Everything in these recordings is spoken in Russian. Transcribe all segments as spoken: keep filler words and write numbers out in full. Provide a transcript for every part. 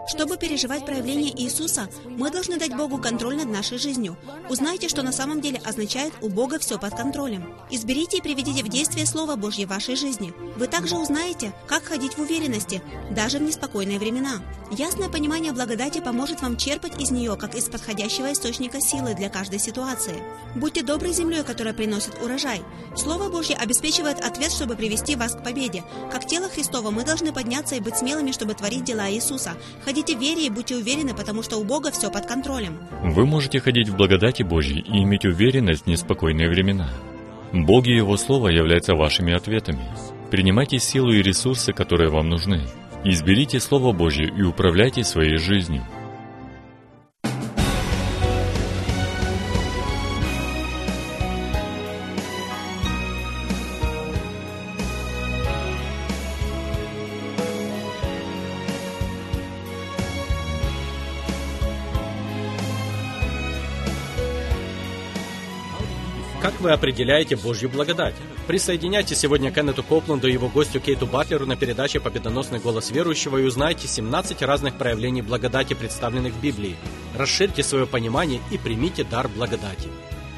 Чтобы переживать проявление Иисуса, мы должны дать Богу контроль над нашей жизнью. Узнайте, что на самом деле означает «у Бога все под контролем». Изберите и приведите в действие Слово Божье в вашей жизни. Вы также узнаете, как ходить в уверенности, даже в неспокойные времена. Ясное понимание благодати поможет вам черпать из нее, как из подходящего источника силы для каждой ситуации. Будьте доброй землей, которая приносит урожай. Слово Божье обеспечивает ответ, чтобы привести вас к победе. Как тело Христово мы должны подняться и быть смелыми, чтобы творить дела Иисуса. Ходите в вере и будьте уверены, потому что у Бога все под контролем. Вы можете ходить в благодати Божьей и иметь уверенность в неспокойные времена. Бог и Его Слово являются вашими ответами. Принимайте силу и ресурсы, которые вам нужны. Изберите Слово Божье и управляйте своей жизнью. Как вы определяете Божью благодать? Присоединяйтесь сегодня к Кеннету Копланду и его гостю Кейту Батлеру на передаче «Победоносный голос верующего» и узнайте семнадцать разных проявлений благодати, представленных в Библии. Расширьте свое понимание и примите дар благодати.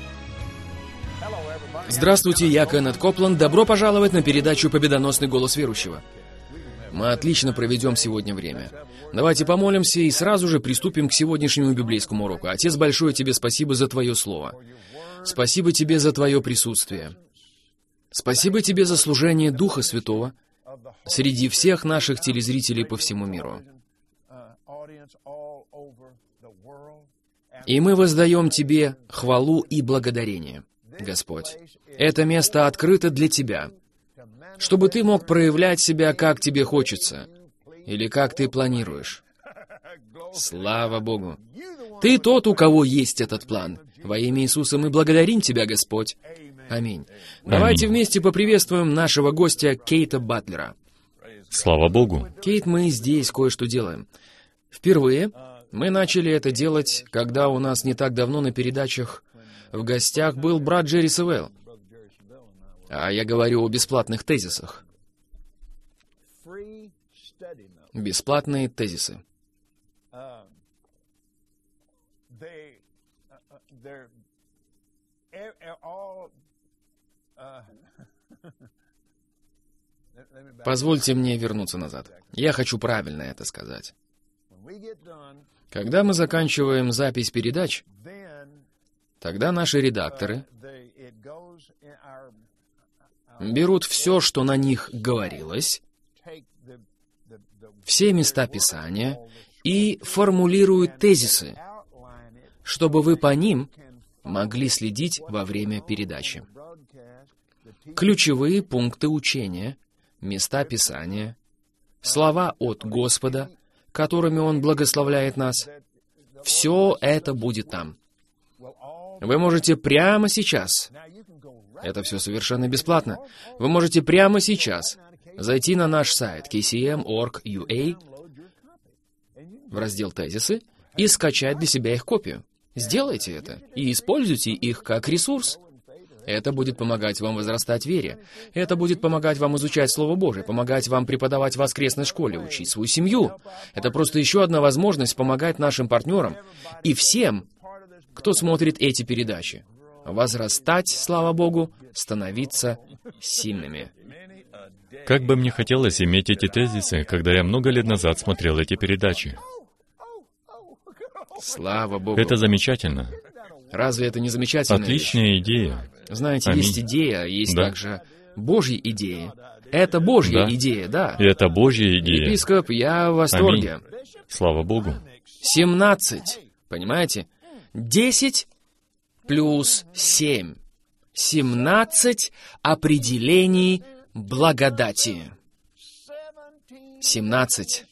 Здравствуйте, я Кеннет Копланд. Добро пожаловать на передачу «Победоносный голос верующего». Мы отлично проведем сегодня время. Давайте помолимся и сразу же приступим к сегодняшнему библейскому уроку. Отец, большое Тебе спасибо за Твое Слово. Спасибо Тебе за Твое присутствие. Спасибо Тебе за служение Духа Святого среди всех наших телезрителей по всему миру. И мы воздаем Тебе хвалу и благодарение, Господь. Это место открыто для Тебя, чтобы Ты мог проявлять себя, как Тебе хочется, или как Ты планируешь. Слава Богу! Ты тот, у кого есть этот план. Во имя Иисуса мы благодарим Тебя, Господь. Аминь. Давайте вместе поприветствуем нашего гостя Кейта Батлера. Слава Богу! Кейт, мы здесь кое-что делаем. Впервые мы начали это делать, когда у нас не так давно на передачах в гостях был брат Джерри Севелл. А я говорю о бесплатных тезисах. Бесплатные тезисы. Позвольте мне вернуться назад. Я хочу правильно это сказать. Когда мы заканчиваем запись передач, тогда наши редакторы берут все, что на них говорилось, все места Писания, и формулируют тезисы, чтобы вы по ним могли следить во время передачи. Ключевые пункты учения, места Писания, слова от Господа, которыми Он благословляет нас, все это будет там. Вы можете прямо сейчас, это все совершенно бесплатно, вы можете прямо сейчас зайти на наш сайт кей си эм точка орг точка ю а в раздел «Тезисы» и скачать для себя их копию. Сделайте это и используйте их как ресурс. Это будет помогать вам возрастать в вере. Это будет помогать вам изучать Слово Божие, помогать вам преподавать в воскресной школе, учить свою семью. Это просто еще одна возможность помогать нашим партнерам и всем, кто смотрит эти передачи, возрастать, слава Богу, становиться сильными. Как бы мне хотелось иметь эти тезисы, когда я много лет назад смотрел эти передачи. Слава Богу. Это замечательно. Разве это не замечательная Отличная вещь? идея. Знаете, Аминь. есть идея, есть Да. также Божья идея. Это Божья Да. идея, да. И это Божья идея. Епископ, я в восторге. Аминь. Слава Богу. семнадцать, понимаете? десять плюс семь. семнадцать определений благодати. семнадцать.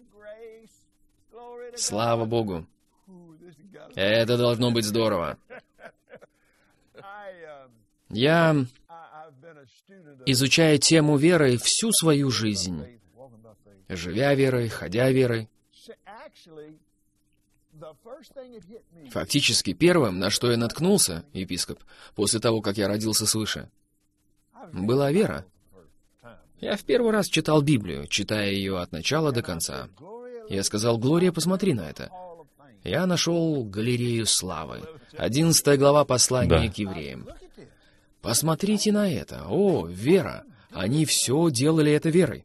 Слава Богу. Это должно быть здорово. Я изучаю тему веры всю свою жизнь, живя верой, ходя верой. Фактически первым, на что я наткнулся, епископ, после того, как я родился свыше, была вера. Я в первый раз читал Библию, читая ее от начала до конца. Я сказал: «Глория, посмотри на это». Я нашел галерею славы. Одиннадцатая глава послания Да. к евреям. Посмотрите на это. О, вера. Они все делали это верой.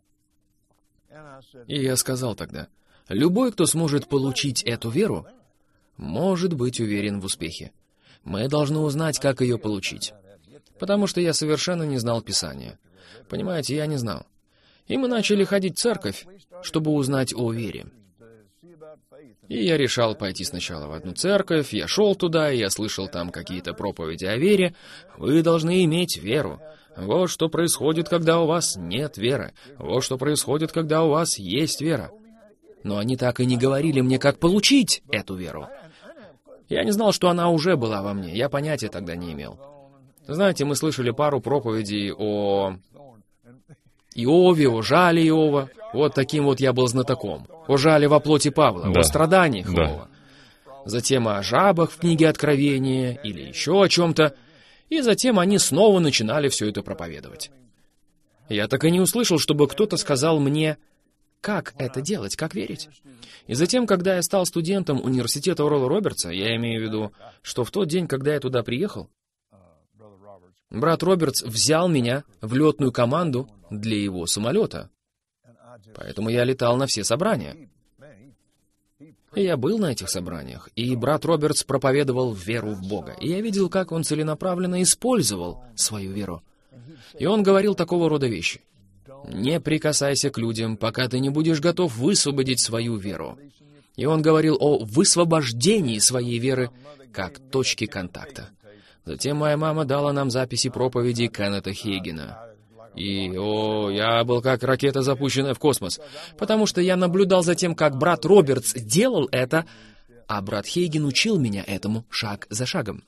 И я сказал тогда: любой, кто сможет получить эту веру, может быть уверен в успехе. Мы должны узнать, как ее получить. Потому что я совершенно не знал Писания. Понимаете, я не знал. И мы начали ходить в церковь, чтобы узнать о вере. И я решал пойти сначала в одну церковь, я шел туда, и я слышал там какие-то проповеди о вере. Вы должны иметь веру. Вот что происходит, когда у вас нет веры. Вот что происходит, когда у вас есть вера. Но они так и не говорили мне, как получить эту веру. Я не знал, что она уже была во мне, я понятия тогда не имел. Знаете, мы слышали пару проповедей о Иове, о жале Иова. Вот таким вот я был знатоком. О жале во плоти Павла, Да. о страданиях Да. Иова. Затем о жабах в книге Откровения или еще о чем-то. И затем они снова начинали все это проповедовать. Я так и не услышал, чтобы кто-то сказал мне, как это делать, как верить. И затем, когда я стал студентом университета Орла Робертса, я имею в виду, что в тот день, когда я туда приехал, брат Робертс взял меня в летную команду для его самолета. Поэтому я летал на все собрания. И я был на этих собраниях, и брат Робертс проповедовал веру в Бога. И я видел, как он целенаправленно использовал свою веру. И он говорил такого рода вещи. «Не прикасайся к людям, пока ты не будешь готов высвободить свою веру». И он говорил о высвобождении своей веры как точки контакта. Затем моя мама дала нам записи проповедей Кеннета Хейгена. И, о, я был как ракета, запущенная в космос, потому что я наблюдал за тем, как брат Робертс делал это, а брат Хейген учил меня этому шаг за шагом.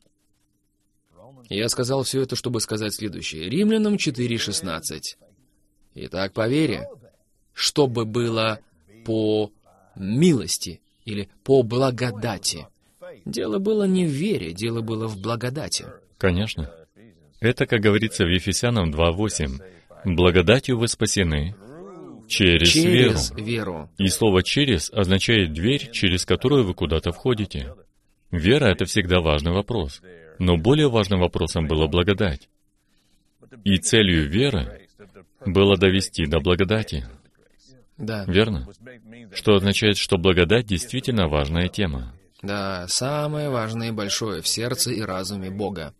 Я сказал все это, чтобы сказать следующее. Римлянам четыре шестнадцать. Итак, по вере, чтобы было по милости или по благодати. Дело было не в вере, дело было в благодати. Конечно. Это, как говорится в Ефесянам два восемь. «Благодатью вы спасены через, Через веру». веру. И слово «через» означает дверь, через которую вы куда-то входите. Вера — это всегда важный вопрос. Но более важным вопросом была благодать. И целью веры было довести до благодати. Да. Верно? Что означает, что благодать действительно важная тема. Да, самое важное и большое в сердце и разуме Бога.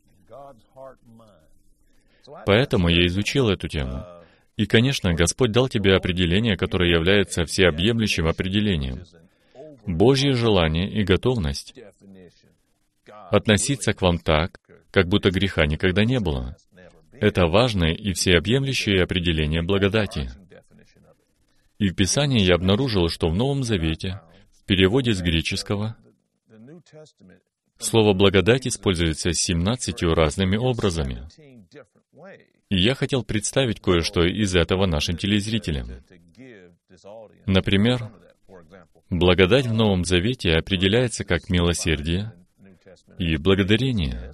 Поэтому я изучил эту тему. И, конечно, Господь дал тебе определение, которое является всеобъемлющим определением. Божье желание и готовность относиться к вам так, как будто греха никогда не было. Это важное и всеобъемлющее определение благодати. И в Писании я обнаружил, что в Новом Завете, в переводе с греческого, слово «благодать» используется семнадцатью разными образами. И я хотел представить кое-что из этого нашим телезрителям. Например, благодать в Новом Завете определяется как милосердие и благодарение.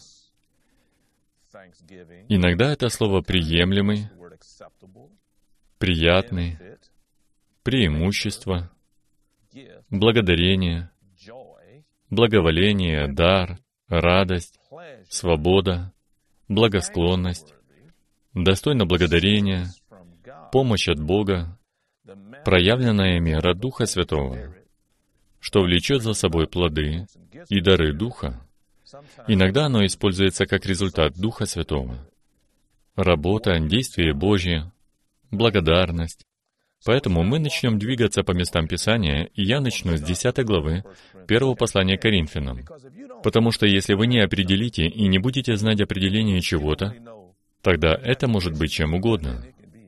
Иногда это слово «приемлемый», «приятный», «преимущество», «благодарение», «благоволение», «дар», «радость», «свобода», «благосклонность», «достойно благодарения», «помощь от Бога», «проявленная мера Духа Святого», что влечет за собой плоды и дары Духа. Иногда оно используется как результат Духа Святого. Работа, действие Божье, благодарность. Поэтому мы начнем двигаться по местам Писания, и я начну с десятой главы первого послания к Коринфянам. Потому что если вы не определите и не будете знать определение чего-то, тогда это может быть чем угодно.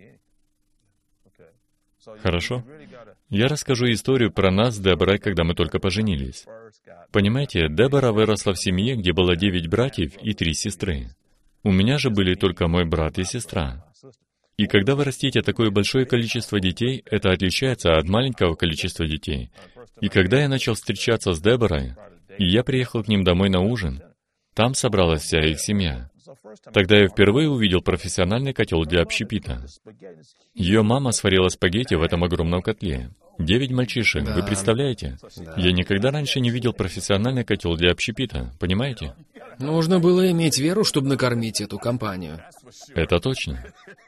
Хорошо? Я расскажу историю про нас с Деборой, когда мы только поженились. Понимаете, Дебора выросла в семье, где было девять братьев и три сестры. У меня же были только мой брат и сестра. И когда вы растите такое большое количество детей, это отличается от маленького количества детей. И когда я начал встречаться с Деборой, и я приехал к ним домой на ужин, Там собралась вся их семья. Тогда я впервые увидел профессиональный котел для общепита. Ее мама сварила спагетти в этом огромном котле. Девять мальчишек, Да. вы представляете? Да. Я никогда раньше не видел профессиональный котел для общепита, понимаете? Нужно было иметь веру, чтобы накормить эту компанию. Это точно.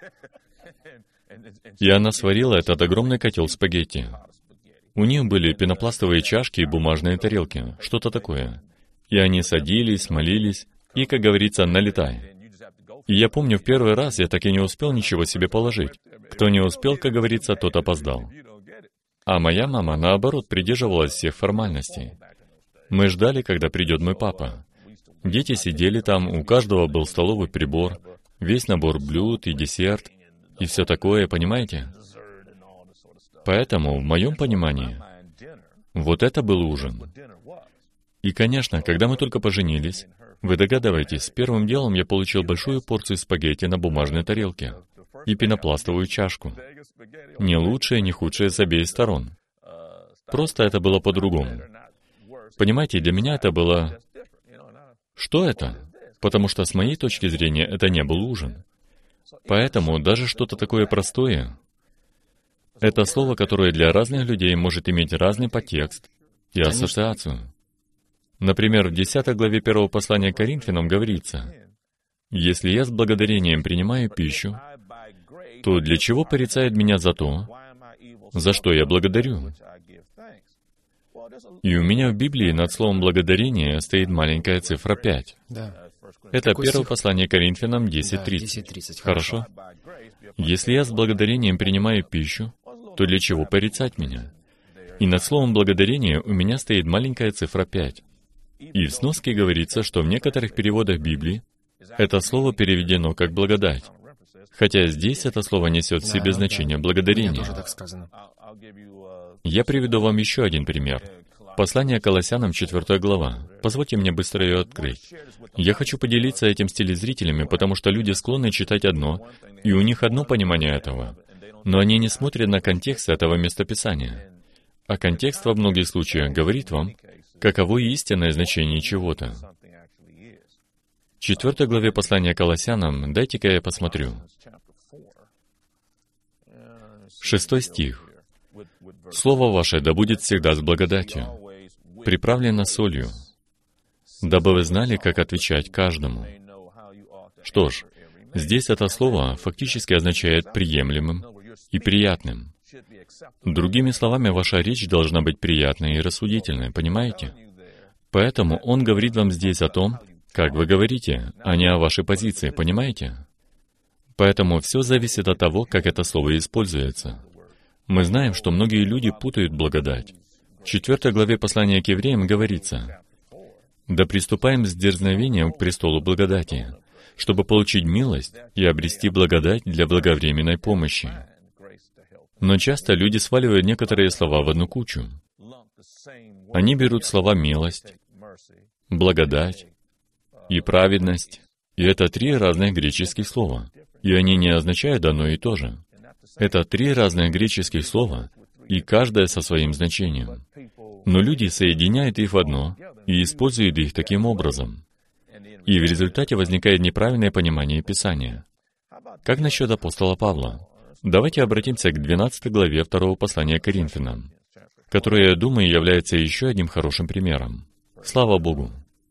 И она сварила этот огромный котел спагетти. У них были пенопластовые чашки и бумажные тарелки, что-то такое. И они садились, молились, и, как говорится, налетай. И я помню, в первый раз я так и не успел ничего себе положить. Кто не успел, как говорится, тот опоздал. А моя мама, наоборот, придерживалась всех формальностей. Мы ждали, когда придет мой папа. Дети сидели там, у каждого был столовый прибор, весь набор блюд и десерт, и все такое, понимаете? Поэтому, в моем понимании, вот это был ужин. И, конечно, когда мы только поженились, вы догадываетесь, первым делом я получил большую порцию спагетти на бумажной тарелке и пенопластовую чашку. Не лучшее, не худшее с обеих сторон. Просто это было по-другому. Понимаете, для меня это было... Что это? Потому что с моей точки зрения это не был ужин. Поэтому даже что-то такое простое, это слово, которое для разных людей может иметь разный подтекст и ассоциацию. Например, в десятой главе первого послания к Коринфянам говорится: «Если я с благодарением принимаю пищу, то для чего порицают меня за то, за что я благодарю?» И у меня в Библии над словом «благодарение» стоит маленькая цифра пять. Да. Это Какой первое стих? послание к Коринфянам десять Да, тридцать. десять тридцать. Хорошо? Если я с благодарением принимаю пищу, то для чего порицать меня? И над словом «благодарение» у меня стоит маленькая цифра пять. И в сноске говорится, что в некоторых переводах Библии это слово переведено как «благодать». Хотя здесь это слово несет в себе Да, значение да. У меня «благодарение». тоже так сказано. Я приведу вам еще один пример. Послание к Колоссянам, четвертая глава. Позвольте мне быстро ее открыть. Я хочу поделиться этим с телезрителями, потому что люди склонны читать одно, и у них одно понимание этого. Но они не смотрят на контекст этого местописания. А контекст во многих случаях говорит вам, каково истинное значение чего-то. В четвертой главе послания к Колоссянам, дайте-ка я посмотрю. Шестой стих. «Слово ваше да будет всегда с благодатью, приправлено солью, дабы вы знали, как отвечать каждому». Что ж, здесь это слово фактически означает «приемлемым» и «приятным». Другими словами, ваша речь должна быть приятной и рассудительной, понимаете? Поэтому он говорит вам здесь о том, как вы говорите, а не о вашей позиции, понимаете? Поэтому все зависит от того, как это слово используется. Мы знаем, что многие люди путают благодать. В четвертой главе послания к евреям говорится: «Да приступаем с дерзновением к престолу благодати, чтобы получить милость и обрести благодать для благовременной помощи». Но часто люди сваливают некоторые слова в одну кучу. Они берут слова «милость», «благодать» и «праведность», и это три разных греческих слова, и они не означают одно и то же. Это три разных греческих слова, и каждое со своим значением. Но люди соединяют их в одно и используют их таким образом. И в результате возникает неправильное понимание Писания. Как насчет апостола Павла? Давайте обратимся к двенадцатой главе второго послания к Коринфянам, которое, я думаю, является еще одним хорошим примером. Слава Богу!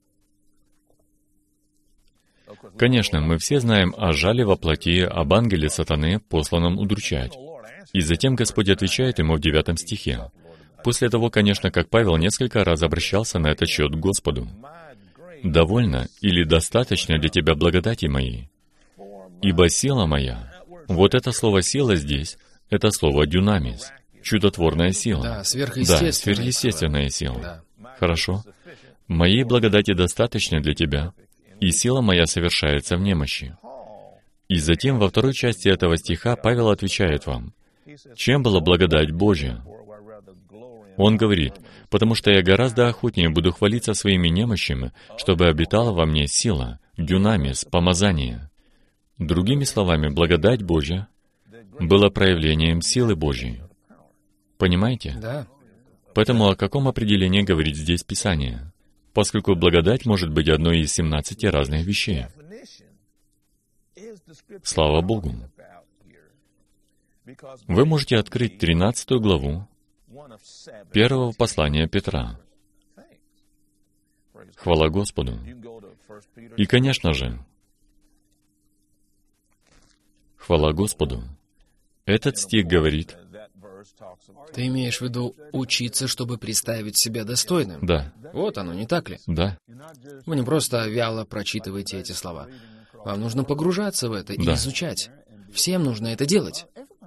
Конечно, мы все знаем о жале во плоти, об ангеле сатаны, посланном удручать. И затем Господь отвечает ему в девятом стихе. После того, конечно, как Павел несколько раз обращался на этот счет к Господу. «Довольно или достаточно для тебя благодати моей? Ибо сила моя». Вот это слово «сила» здесь, это слово «дюнамис», чудотворная сила. Да, сверхъестественная. Да, сверхъестественная сила. Да. Хорошо. «Моей благодати достаточно для тебя, и сила моя совершается в немощи». И затем во второй части этого стиха Павел отвечает вам: чем была благодать Божья? Он говорит: «Потому что я гораздо охотнее буду хвалиться своими немощами, чтобы обитала во мне сила, дюнамис, помазание». Другими словами, благодать Божья была проявлением силы Божьей. Понимаете? Да. Поэтому о каком определении говорит здесь Писание? поскольку благодать может быть одной из семнадцати разных вещей. Слава Богу! Вы можете открыть тринадцатую главу первого послания Петра. Хвала Господу! И, конечно же, хвала Господу, этот стих говорит... Ты имеешь в виду учиться, чтобы представить себя достойным? Да. Вот оно, не так ли? Да. Вы не просто вяло прочитываете эти слова. Вам нужно погружаться в это и Да. изучать. Всем нужно это делать.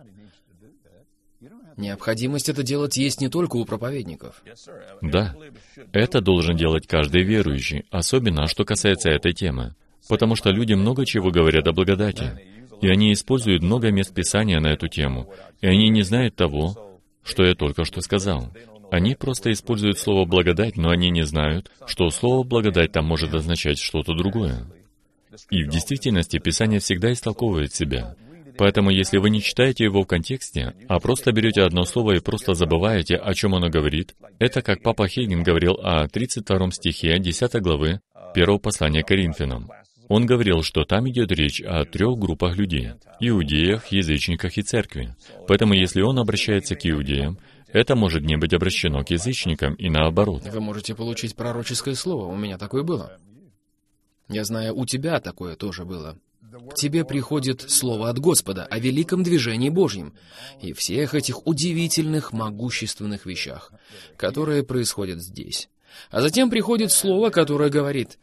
Необходимость это делать есть не только у проповедников. Да. Это должен делать каждый верующий, особенно что касается этой темы. Потому что люди много чего говорят о благодати. И они используют много мест Писания на эту тему. И они не знают того, что я только что сказал. Они просто используют слово «благодать», но они не знают, что слово «благодать» там может означать что-то другое. И в действительности Писание всегда истолковывает себя. Поэтому, если вы не читаете его в контексте, а просто берете одно слово и просто забываете, о чем оно говорит, это как Папа Хейген говорил о тридцать втором стихе десятой главы первого послания к Коринфянам. Он говорил, что там идет речь о трех группах людей — иудеях, язычниках и церкви. Поэтому, если он обращается к иудеям, это может не быть обращено к язычникам и наоборот. Вы можете получить пророческое слово. У меня такое было. Я знаю, у тебя такое тоже было. К тебе приходит слово от Господа о великом движении Божьем и всех этих удивительных, могущественных вещах, которые происходят здесь. А затем приходит слово, которое говорит: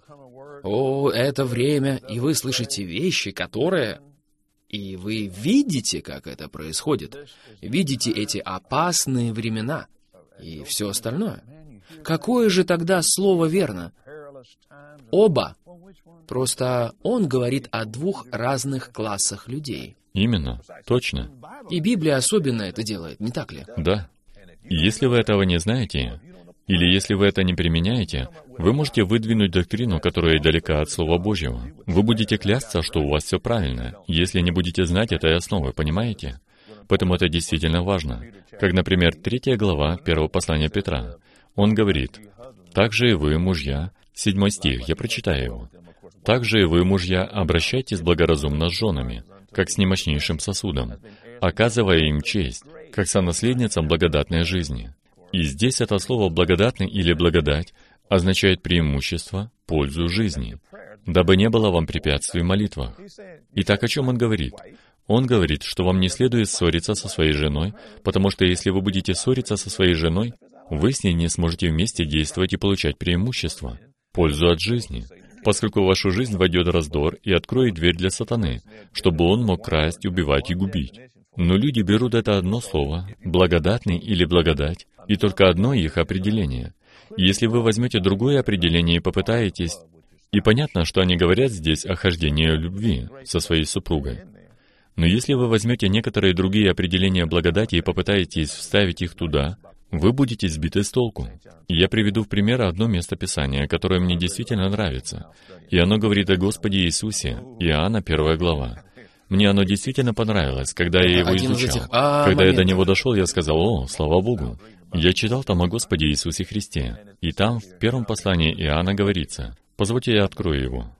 «О, это время», и вы слышите вещи, которые... И вы видите, как это происходит. Видите эти опасные времена и все остальное. Какое же тогда слово верно? Оба. Просто он говорит о двух разных классах людей. Именно. Точно. И Библия особенно это делает, не так ли? Да. И если вы этого не знаете, или если вы это не применяете, вы можете выдвинуть доктрину, которая далека от Слова Божьего. Вы будете клясться, что у вас все правильно, если не будете знать этой основы, понимаете? Поэтому это действительно важно. Как, например, третья глава первого послания Петра. Он говорит: «Также и вы, мужья», седьмой стих, я прочитаю его. «Также и вы, мужья, обращайтесь благоразумно с женами, как с немощнейшим сосудом, оказывая им честь, как сонаследницам благодатной жизни». И здесь это слово «благодатный» или «благодать» означает преимущество, пользу жизни, дабы не было вам препятствий в молитвах. Итак, о чем он говорит? Он говорит, что вам не следует ссориться со своей женой, потому что если вы будете ссориться со своей женой, вы с ней не сможете вместе действовать и получать преимущество, пользу от жизни, поскольку в вашу жизнь войдет раздор и откроет дверь для сатаны, чтобы он мог красть, убивать и губить. Но люди берут это одно слово, «благодатный» или «благодать», и только одно их определение. И если вы возьмете другое определение и попытаетесь... И понятно, что они говорят здесь о хождении любви со своей супругой. Но если вы возьмете некоторые другие определения благодати и попытаетесь вставить их туда, вы будете сбиты с толку. И я приведу в пример одно место Писания, которое мне действительно нравится. И оно говорит о Господе Иисусе, Иоанна, первая глава. Мне оно действительно понравилось, когда я его Один из изучал. этих, а, Когда я до моментов. него дошел, я сказал: «О, слава Богу!» Я читал там о Господе Иисусе Христе. И там, в первом послании Иоанна говорится. Позвольте, я открою его.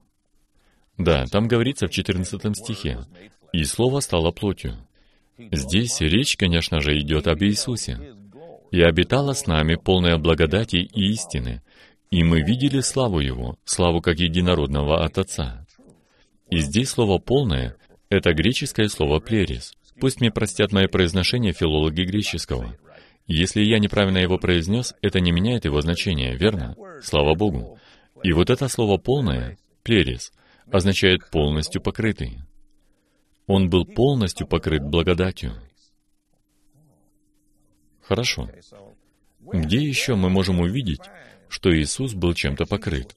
Да, там говорится в четырнадцатом стихе: «И Слово стало плотью». Здесь речь, конечно же, идет об Иисусе. «И обитала с нами полная благодати и истины, и мы видели славу Его, славу как единородного от Отца». И здесь слово «полное» — это греческое слово «плерис». Пусть мне простят мои произношения филологи греческого. Если я неправильно его произнес, это не меняет его значение, верно? Слава Богу. И вот это слово «полное», «плерис», означает «полностью покрытый». Он был полностью покрыт благодатью. Хорошо. Где еще мы можем увидеть, что Иисус был чем-то покрыт?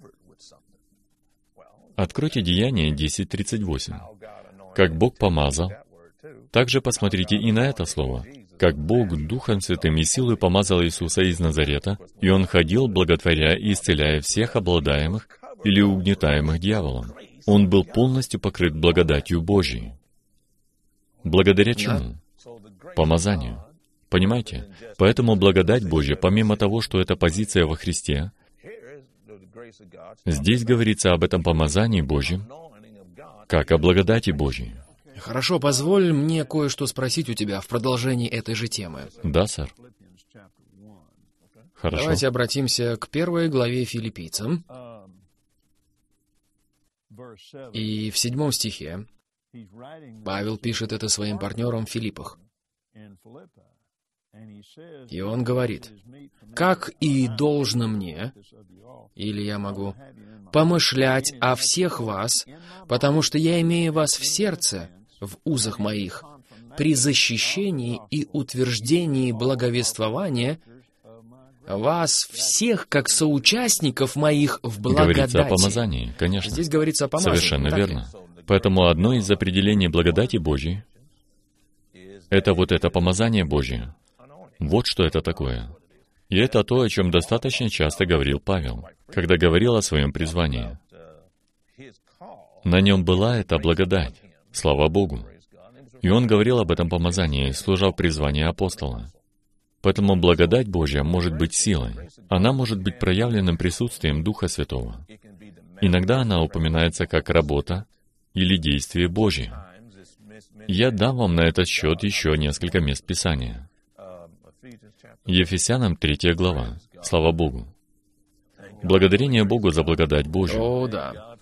Откройте Деяния десять тридцать восемь. «Как Бог помазал». Также посмотрите и на это слово. «Как Бог Духом Святым и силой помазал Иисуса из Назарета, и Он ходил, благотворя и исцеляя всех обладаемых или угнетаемых дьяволом». Он был полностью покрыт благодатью Божьей. Благодаря чему? Помазанию. Понимаете? Поэтому благодать Божья, помимо того, что это позиция во Христе, Здесь говорится об этом помазании Божьем, как о благодати Божьей. Хорошо, позволь мне кое-что спросить у тебя в продолжении этой же темы. Да, сэр. Хорошо. Давайте обратимся к первой главе Филиппийцам. И в седьмом стихе Павел пишет это своим партнерам в Филиппах. И он говорит: «Как и должно мне, или я могу, помышлять о всех вас, потому что я имею вас в сердце, в узах моих, при защищении и утверждении благовествования вас всех, как соучастников моих в благодати». Говорится о помазании, конечно. Здесь говорится о помазании. Совершенно так ли? верно. Поэтому одно из определений благодати Божьей — это вот это помазание Божье. Вот что это такое. И это то, о чем достаточно часто говорил Павел, когда говорил о своем призвании. На нем была эта благодать, слава Богу. И он говорил об этом помазании, служа в призвании апостола. Поэтому благодать Божья может быть силой. Она может быть проявленным присутствием Духа Святого. Иногда она упоминается как работа или действие Божье. Я дам вам на этот счет еще несколько мест Писания. Ефесянам третья глава. Слава Богу. Благодарение Богу за благодать Божью. О, да.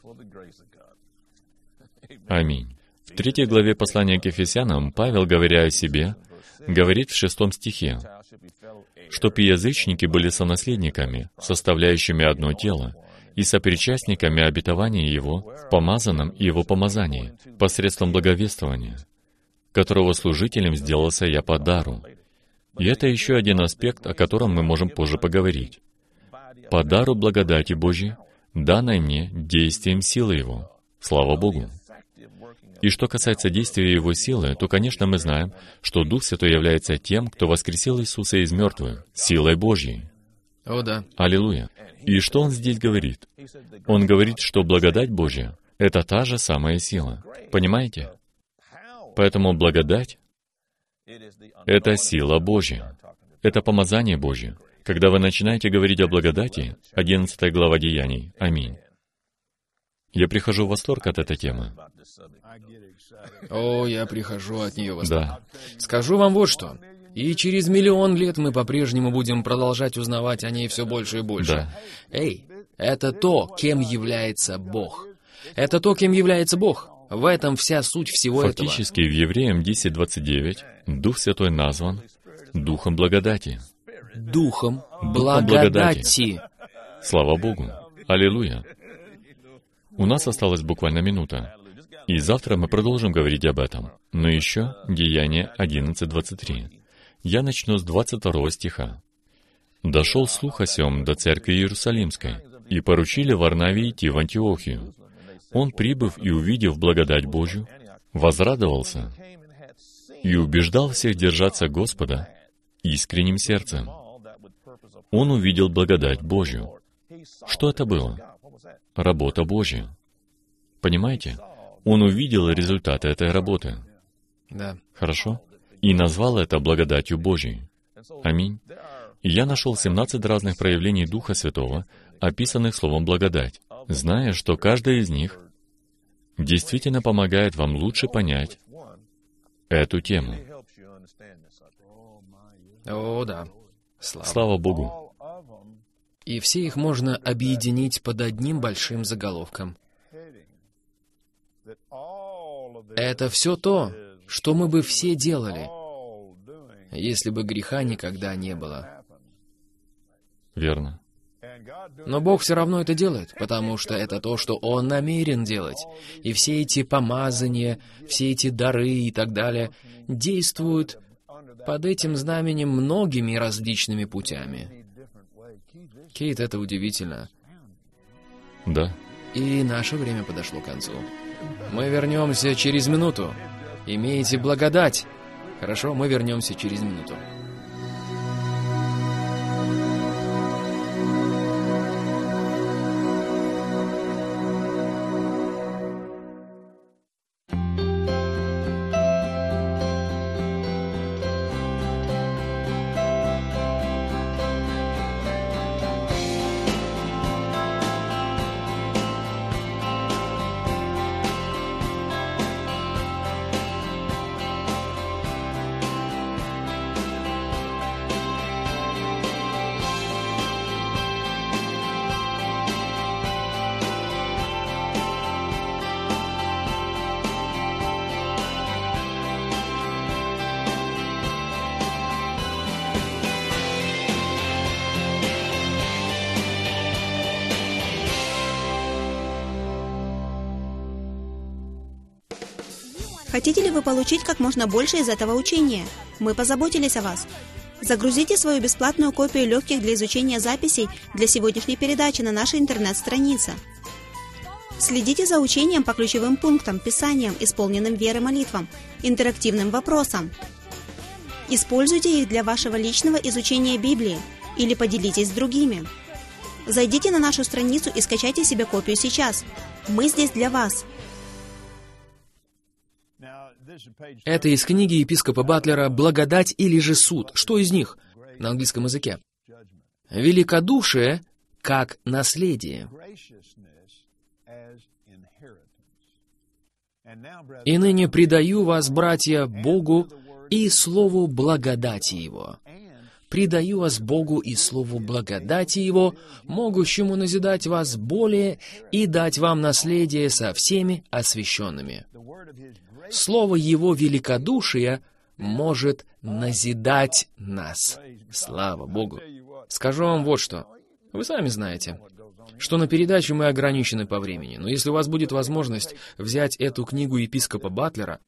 Аминь. В третьей главе послания к Ефесянам Павел, говоря о себе, говорит в шестом стихе, «Чтоб и язычники были сонаследниками, составляющими одно тело, и сопричастниками обетования Его в помазанном и Его помазании, посредством благовествования, которого служителем сделался я по дару». И это еще один аспект, о котором мы можем позже поговорить. По дару благодати Божьей, данной мне действием силы Его. Слава Богу. И что касается действия Его силы, то, конечно, мы знаем, что Дух Святой является тем, кто воскресил Иисуса из мертвых, силой Божьей. О, да. Аллилуйя. И что Он здесь говорит? Он говорит, что благодать Божья — это та же самая сила. Понимаете? Поэтому благодать — это сила Божья. Это помазание Божье. Когда вы начинаете говорить о благодати, одиннадцатая глава Деяний, аминь. Я прихожу в восторг от этой темы. О, я прихожу от нее в восторг. Да. Скажу вам вот что. И через миллион лет мы по-прежнему будем продолжать узнавать о ней все больше и больше. Да. Эй, это то, кем является Бог. Это то, кем является Бог. В этом вся суть всего Фактически, в Евреям десять двадцать девять Дух Святой назван Духом благодати. этого. Духом Духом благодати. Слава Богу. Аллилуйя. У нас осталась буквально минута. И завтра мы продолжим говорить об этом. Но еще Деяние одиннадцать двадцать три. Я начну с двадцать второго стиха. «Дошел слух о сем до церкви Иерусалимской, и поручили Варнаве идти в Антиохию. Он, прибыв и увидев благодать Божью, возрадовался и убеждал всех держаться Господа искренним сердцем». Он увидел благодать Божью. Что это было? Работа Божья. Понимаете? Он увидел результаты этой работы. Да. Хорошо? И назвал это благодатью Божьей. Аминь. И я нашел семнадцать разных проявлений Духа Святого, описанных словом «благодать», зная, что каждая из них действительно помогает вам лучше понять эту тему. О, да. Слава. Слава Богу. И все их можно объединить под одним большим заголовком. Это все то, что мы бы все делали, если бы греха никогда не было. Верно. Но Бог все равно это делает, потому что это то, что Он намерен делать. И все эти помазания, все эти дары и так далее действуют под этим знаменем многими различными путями. Кейт, это удивительно. Да. И наше время подошло к концу. Мы вернемся через минуту. Имейте благодать. Хорошо, мы вернемся через минуту. Хотите ли вы получить как можно больше из этого учения? Мы позаботились о вас. Загрузите свою бесплатную копию легких для изучения записей для сегодняшней передачи на нашей интернет-странице. Следите за учением по ключевым пунктам, писаниям, исполненным веры молитвам, интерактивным вопросам. Используйте их для вашего личного изучения Библии или поделитесь с другими. Зайдите на нашу страницу и скачайте себе копию сейчас. Мы здесь для вас. Это из книги епископа Батлера «Благодать или же суд». Что из них на английском языке? «Великодушие как наследие». «И ныне предаю вас, братья, Богу и слову благодати Его». «Предаю вас Богу и слову благодати Его, могущему назидать вас более и дать вам наследие со всеми освященными». Слово Его великодушия может назидать нас. Слава Богу! Скажу вам вот что. Вы сами знаете, что на передаче мы ограничены по времени, но если у вас будет возможность взять эту книгу епископа Батлера,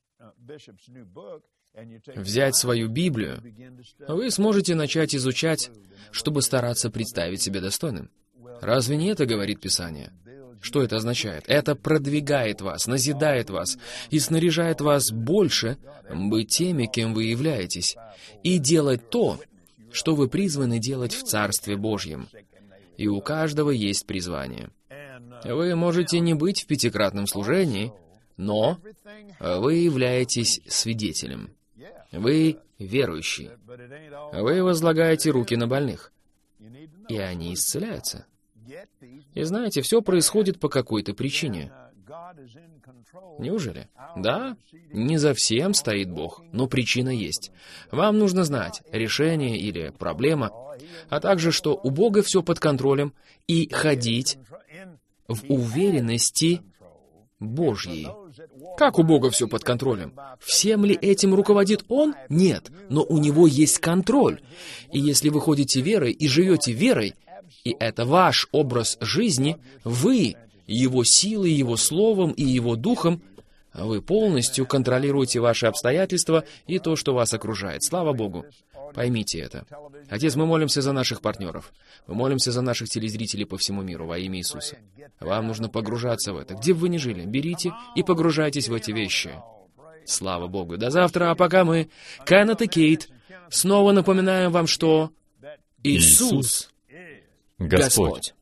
взять свою Библию, вы сможете начать изучать, чтобы стараться представить себя достойным. Разве не это говорит Писание? Что это означает? Это продвигает вас, назидает вас и снаряжает вас больше быть теми, кем вы являетесь, и делать то, что вы призваны делать в Царстве Божьем. И у каждого есть призвание. Вы можете не быть в пятикратном служении, но вы являетесь свидетелем. Вы верующий. Вы возлагаете руки на больных, и они исцеляются. И знаете, все происходит по какой-то причине. Неужели? Да, не за всем стоит Бог, но причина есть. Вам нужно знать решение или проблема, а также, что у Бога все под контролем, и ходить в уверенности Божьей. Как у Бога все под контролем? Всем ли этим руководит Он? Нет, но у Него есть контроль. И если вы ходите верой и живете верой, и это ваш образ жизни, вы, Его силой, Его словом и Его духом, вы полностью контролируете ваши обстоятельства и то, что вас окружает. Слава Богу! Поймите это. Отец, мы молимся за наших партнеров. Мы молимся за наших телезрителей по всему миру во имя Иисуса. Вам нужно погружаться в это. Где бы вы ни жили, берите и погружайтесь в эти вещи. Слава Богу! До завтра, а пока мы, Кеннет и Кейт, снова напоминаем вам, что Иисус, Господь. Господь.